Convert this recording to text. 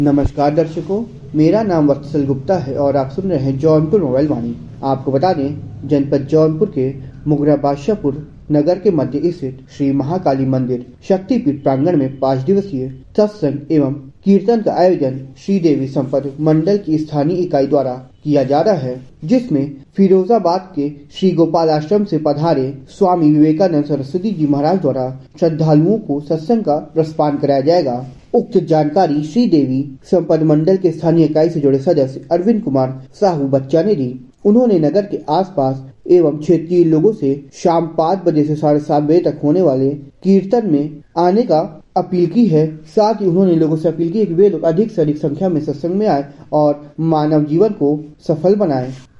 नमस्कार दर्शकों, मेरा नाम वत्सल गुप्ता है और आप सुन रहे हैं जौनपुर मोबाइल वाणी। आपको बता दें, जनपद जौनपुर के मुगरा बादशाहपुर नगर के मध्य स्थित श्री महाकाली मंदिर शक्तिपीठ प्रांगण में 5 दिवसीय सत्संग एवं कीर्तन का आयोजन श्रीदेवी संपद मंडल की स्थानीय इकाई द्वारा किया जा रहा है, जिसमें फिरोजाबाद के श्री गोपाल आश्रम से पधारे स्वामी विवेकानंद सरस्वती जी महाराज द्वारा श्रद्धालुओं को सत्संग का रसपान कराया जाएगा। उक्त जानकारी श्रीदेवी संपद मंडल के स्थानीय इकाई से जुड़े सदस्य अरविंद कुमार साहू बच्चा ने दी। उन्होंने नगर के आसपास एवं क्षेत्रीय लोगों से शाम 5 बजे से 7:30 बजे तक होने वाले कीर्तन में आने का अपील की है। साथ ही उन्होंने लोगों से अपील की है कि वे लोग अधिक से अधिक संख्या में सत्संग में आए और मानव जीवन को सफल बनाएं।